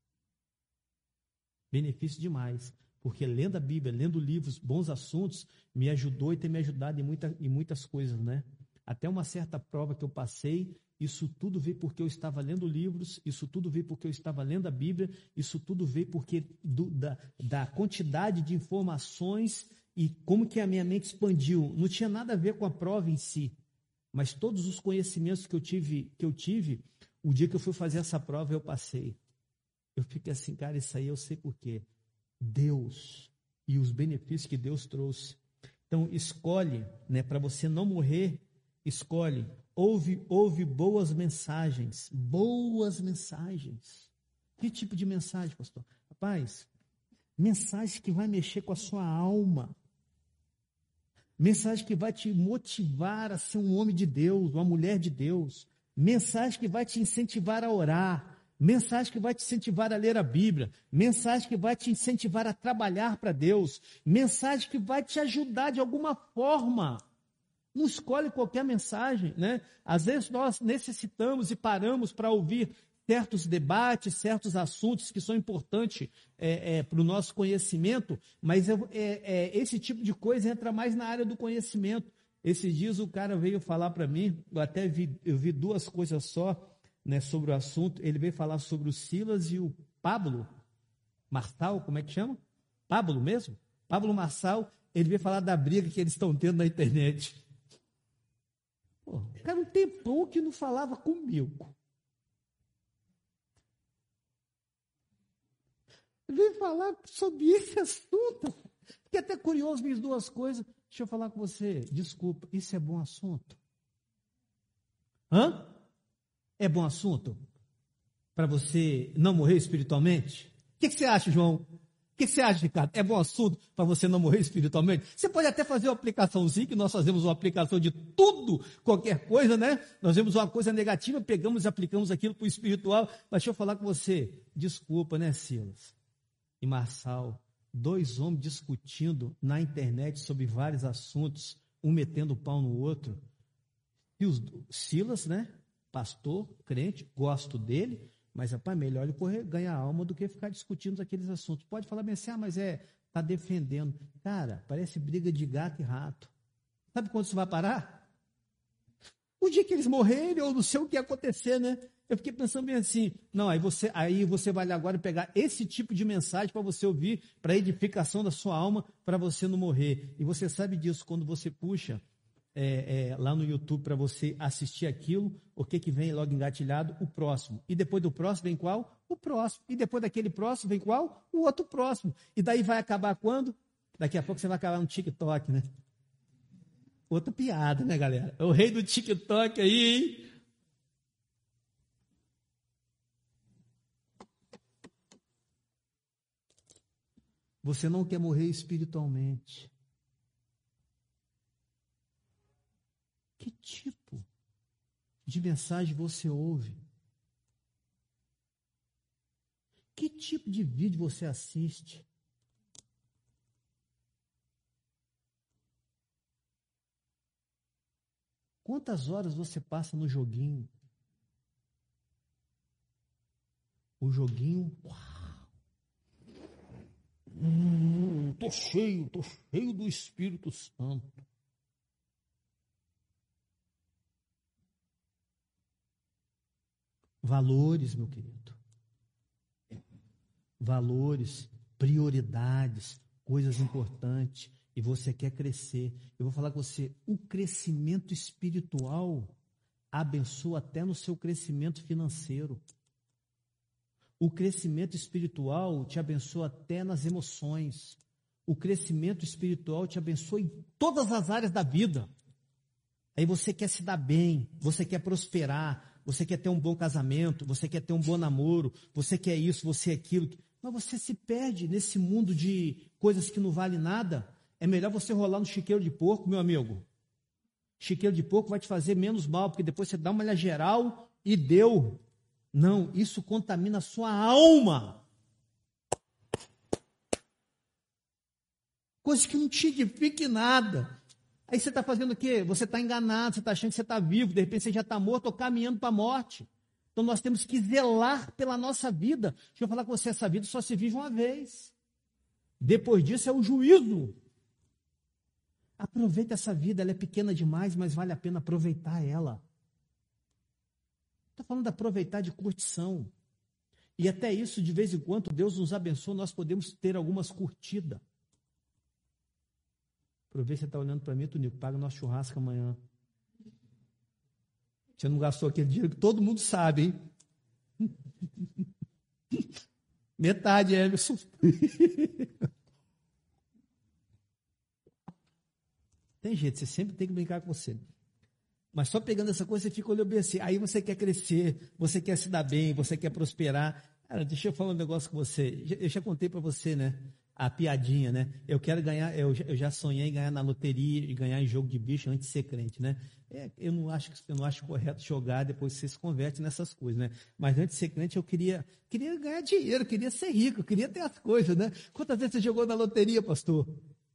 Benefício demais. Porque lendo a Bíblia, lendo livros, bons assuntos, me ajudou e tem me ajudado em muitas coisas, né? Até uma certa prova que eu passei, isso tudo veio porque eu estava lendo livros, isso tudo veio porque eu estava lendo a Bíblia, isso tudo veio porque da quantidade de informações e como que a minha mente expandiu. Não tinha nada a ver com a prova em si, mas todos os conhecimentos que eu tive, o dia que eu fui fazer essa prova eu passei. Eu fiquei assim, cara, isso aí eu sei por quê. Deus e os benefícios que Deus trouxe. Então escolhe, né, para você não morrer, escolhe. Ouve boas mensagens. Boas mensagens. Que tipo de mensagem, pastor? Rapaz, mensagem que vai mexer com a sua alma. Mensagem que vai te motivar a ser um homem de Deus, uma mulher de Deus. Mensagem que vai te incentivar a orar. Mensagem que vai te incentivar a ler a Bíblia. Mensagem que vai te incentivar a trabalhar para Deus. Mensagem que vai te ajudar de alguma forma. Não escolhe qualquer mensagem, né? Às vezes nós necessitamos e paramos para ouvir certos debates, certos assuntos que são importantes para o nosso conhecimento, mas esse tipo de coisa entra mais na área do conhecimento. Esses dias o cara veio falar para mim, eu vi 2 coisas só, né, sobre o assunto. Ele veio falar sobre o Silas e o Pablo Marçal, como é que chama? Pablo mesmo? Pablo Marçal, ele veio falar da briga que eles estão tendo na internet. Pô, o cara um tempão que não falava comigo. Vem falar sobre esse assunto. Fiquei até curioso, minhas 2 coisas. Deixa eu falar com você. Desculpa, isso é bom assunto? Hã? É bom assunto? Para você não morrer espiritualmente? O que você acha, João? O que você acha, Ricardo? É bom assunto para você não morrer espiritualmente? Você pode até fazer uma aplicaçãozinha, que nós fazemos uma aplicação de tudo, qualquer coisa, né? Nós vemos uma coisa negativa, pegamos e aplicamos aquilo para o espiritual. Mas deixa eu falar com você. Desculpa, né, Silas e Marçal? 2 homens discutindo na internet sobre vários assuntos, um metendo o pau no outro. E Silas, né? Pastor, crente, gosto dele. Mas, rapaz, melhor ele ganhar alma do que ficar discutindo aqueles assuntos. Pode falar bem assim, mas está defendendo. Cara, parece briga de gato e rato. Sabe quando isso vai parar? O dia que eles morrerem, ou não sei o que ia acontecer, né? Eu fiquei pensando bem assim, não, aí você vai lá agora pegar esse tipo de mensagem para você ouvir, para edificação da sua alma, para você não morrer. E você sabe disso quando você puxa lá no YouTube para você assistir aquilo, o que vem logo engatilhado? O próximo. E depois do próximo vem qual? O próximo. E depois daquele próximo vem qual? O outro próximo. E daí vai acabar quando? Daqui a pouco você vai acabar no TikTok, né? Outra piada, né, galera? É o rei do TikTok aí, hein? Você não quer morrer espiritualmente. Que tipo de mensagem você ouve? Que tipo de vídeo você assiste? Quantas horas você passa no joguinho? O joguinho, tô cheio do Espírito Santo. Valores, meu querido. Valores, prioridades, coisas importantes. E você quer crescer. Eu vou falar com você, o crescimento espiritual abençoa até no seu crescimento financeiro. O crescimento espiritual te abençoa até nas emoções. O crescimento espiritual te abençoa em todas as áreas da vida. Aí você quer se dar bem, você quer prosperar, você quer ter um bom casamento, você quer ter um bom namoro, você quer isso, você aquilo. Mas você se perde nesse mundo de coisas que não valem nada. É melhor você rolar no chiqueiro de porco, meu amigo. Chiqueiro de porco vai te fazer menos mal, porque depois você dá uma olhada geral e deu. Não, isso contamina a sua alma. Coisa que não te edifica em nada. Aí você está fazendo o quê? Você está enganado, você está achando que você está vivo, de repente você já está morto ou caminhando para a morte. Então nós temos que zelar pela nossa vida. Deixa eu falar com você, essa vida só se vive uma vez. Depois disso é o juízo. Aproveita essa vida, ela é pequena demais, mas vale a pena aproveitar ela. Estou falando de aproveitar de curtição. E até isso, de vez em quando, Deus nos abençoa, nós podemos ter algumas curtidas. Aproveita que você está olhando para mim, Tonico, paga o nosso churrasco amanhã. Você não gastou aquele dinheiro que todo mundo sabe, hein? Metade, Emerson. Tem jeito, você sempre tem que brincar com você. Mas só pegando essa coisa, você fica olhando bem assim. Aí você quer crescer, você quer se dar bem, você quer prosperar. Cara, deixa eu falar um negócio com você. Eu já contei para você, né? A piadinha, né? Eu quero ganhar, eu já sonhei em ganhar na loteria e ganhar em jogo de bicho antes de ser crente, né? Eu não acho correto jogar, depois você se converte nessas coisas, né? Mas antes de ser crente, eu queria ganhar dinheiro, queria ser rico, queria ter as coisas, né? Quantas vezes você jogou na loteria, pastor?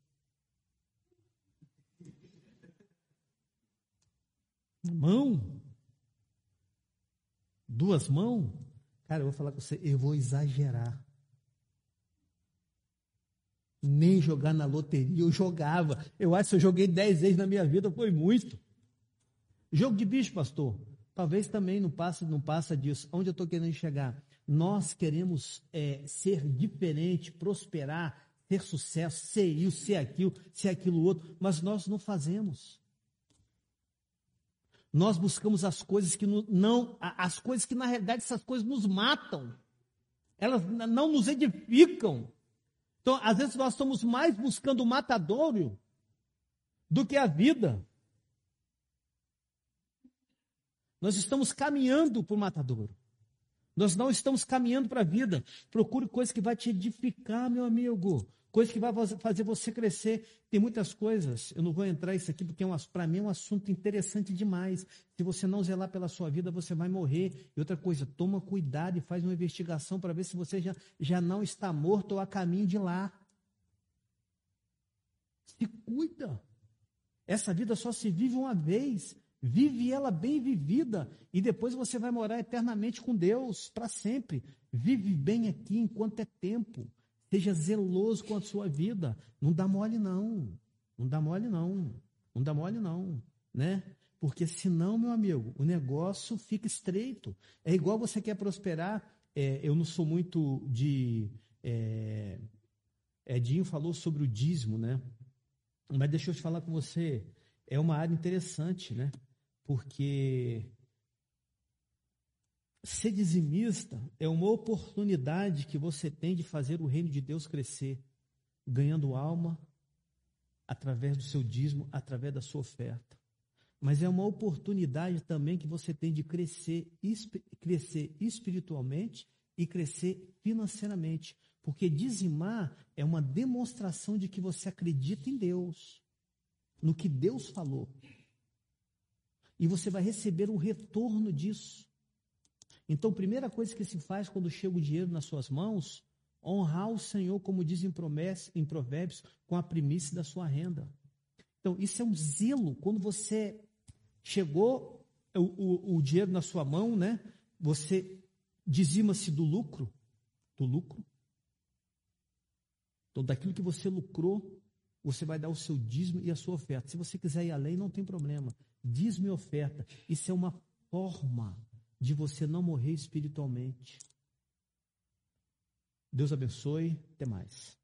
Mão? 2 mãos? Cara, eu vou falar com você, eu vou exagerar. Nem jogar na loteria, eu jogava. Eu acho que se eu joguei 10 vezes na minha vida, foi muito. Jogo de bicho, pastor. Talvez também não passa disso. Onde eu estou querendo chegar? Nós queremos ser diferente, prosperar, ter sucesso, ser isso, ser aquilo outro, mas nós não fazemos. Nós buscamos as coisas que as coisas que na realidade essas coisas nos matam. Elas não nos edificam. Então, às vezes nós estamos mais buscando o matadouro do que a vida. Nós estamos caminhando para o matadouro. Nós não estamos caminhando para a vida. Procure coisa que vai te edificar, meu amigo. Coisa que vai fazer você crescer. Tem muitas coisas, eu não vou entrar nisso aqui, porque para mim é um assunto interessante demais. Se você não zelar pela sua vida, você vai morrer. E outra coisa, toma cuidado e faz uma investigação para ver se você já não está morto ou a caminho de lá. Se cuida. Essa vida só se vive uma vez. Vive ela bem vivida e depois você vai morar eternamente com Deus para sempre. Vive bem aqui enquanto é tempo. Seja zeloso com a sua vida. Não dá mole não. Não dá mole não. Não dá mole não, né? Porque senão, meu amigo, o negócio fica estreito. É igual você quer prosperar. Eu não sou muito de... Edinho falou sobre o dízimo, né? Mas deixa eu te falar com você, é uma área interessante, né? Porque ser dizimista é uma oportunidade que você tem de fazer o reino de Deus crescer, ganhando alma através do seu dízimo, através da sua oferta. Mas é uma oportunidade também que você tem de crescer espiritualmente e crescer financeiramente. Porque dizimar é uma demonstração de que você acredita em Deus, no que Deus falou. E você vai receber um retorno disso. Então, a primeira coisa que se faz quando chega o dinheiro nas suas mãos, honrar o Senhor, como diz em Provérbios, com a primícia da sua renda. Então, isso é um zelo. Quando você chegou o dinheiro na sua mão, né? Você dizima-se do lucro. Então, daquilo que você lucrou, você vai dar o seu dízimo e a sua oferta. Se você quiser ir além, não tem problema. Dízimo e oferta. Isso é uma forma de você não morrer espiritualmente. Deus abençoe. Até mais.